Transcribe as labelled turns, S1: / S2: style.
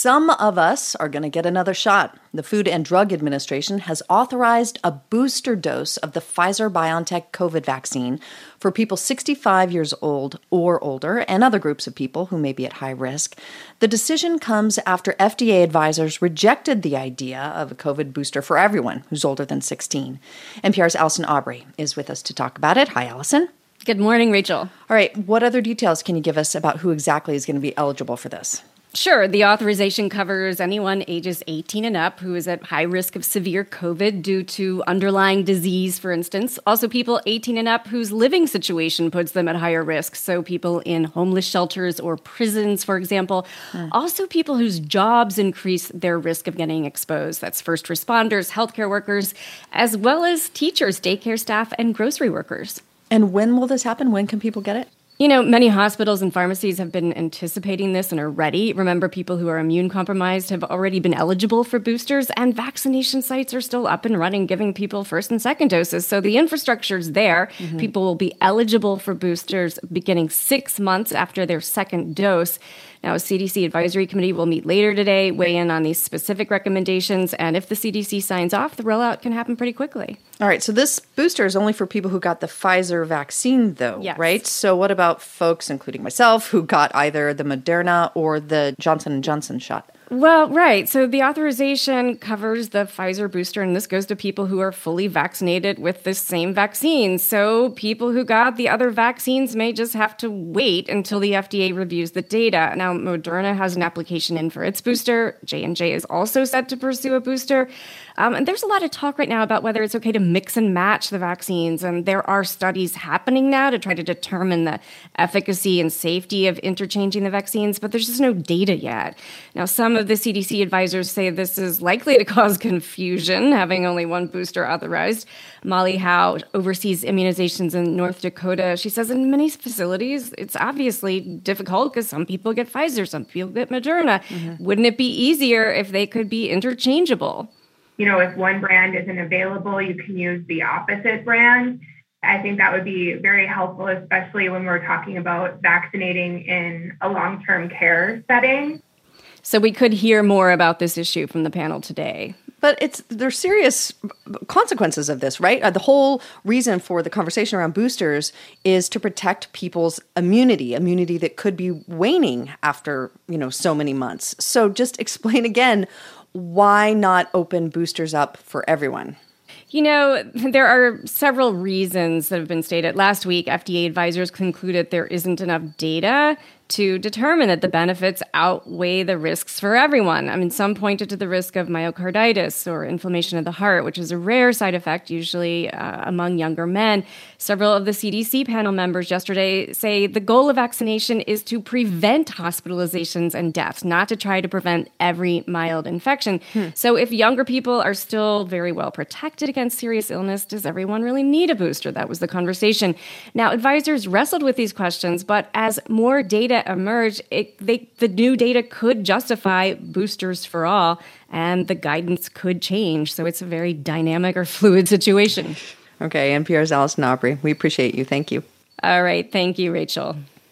S1: some of us are going to get another shot. The Food and Drug Administration has authorized a booster dose of the Pfizer-BioNTech COVID vaccine for people 65 years old or older and other groups of people who may be at high risk. The decision comes after FDA advisors rejected the idea of a COVID booster for everyone who's older than 16. NPR's Allison Aubrey is with us to talk about it. Hi, Allison.
S2: Good morning, Rachel.
S1: All right, what other details can you give us about who exactly is going to be eligible for this?
S2: Sure. The authorization covers anyone ages 18 and up who is at high risk of severe COVID due to underlying disease, for instance. Also, people 18 and up whose living situation puts them at higher risk. So people in homeless shelters or prisons, for example. Also, people whose jobs increase their risk of getting exposed. That's first responders, healthcare workers, as well as teachers, daycare staff, and grocery workers.
S1: And when will this happen? When can people get it?
S2: You know, many hospitals and pharmacies have been anticipating this and are ready. Remember, people who are immune compromised have already been eligible for boosters, and vaccination sites are still up and running, giving people first and second doses. So the infrastructure's there. People will be eligible for boosters beginning 6 months after their second dose. Now, a CDC advisory committee will meet later today, weigh in on these specific recommendations, and if the CDC signs off, the rollout can happen pretty quickly.
S1: All right, so this booster is only for people who got the Pfizer vaccine, though,
S2: Yes.
S1: right? So what about folks, including myself, who got either the Moderna or the Johnson & Johnson shot?
S2: Well, right. So the authorization covers the Pfizer booster, and this goes to people who are fully vaccinated with this same vaccine. So people who got the other vaccines may just have to wait until the FDA reviews the data. Now, Moderna has an application in for its booster. J&J is also set to pursue a booster. And there's a lot of talk right now about whether it's okay to mix and match the vaccines. And there are studies happening now to try to determine the efficacy and safety of interchanging the vaccines, but there's just no data yet. Now, some of the CDC advisors say this is likely to cause confusion, having only one booster authorized. Molly Howe oversees immunizations in North Dakota. She says in many facilities, it's obviously difficult because some people get Pfizer, some people get Moderna. Wouldn't it be easier if they could be interchangeable?
S3: You know, if one brand isn't available, you can use the opposite brand. I think that would be very helpful, especially when we're talking about vaccinating in a long-term care setting.
S2: So we could hear more about this issue from the panel today.
S1: But there's serious consequences of this, right? The whole reason for the conversation around boosters is to protect people's immunity that could be waning after, so many months. So just explain again, why not open boosters up for everyone?
S2: You know, there are several reasons that have been stated. Last week, FDA advisors concluded there isn't enough data to determine that the benefits outweigh the risks for everyone. I mean, some pointed to the risk of myocarditis or inflammation of the heart, which is a rare side effect, usually among younger men. Several of the CDC panel members yesterday say the goal of vaccination is to prevent hospitalizations and deaths, not to try to prevent every mild infection. So if younger people are still very well protected against serious illness, does everyone really need a booster? That was the conversation. Now, advisors wrestled with these questions, but as more data emerge, the new data could justify boosters for all, and the guidance could change. So it's a very dynamic or fluid situation.
S1: Okay, NPR's Allison Aubrey. We appreciate you. Thank you.
S2: All right. Thank you, Rachel.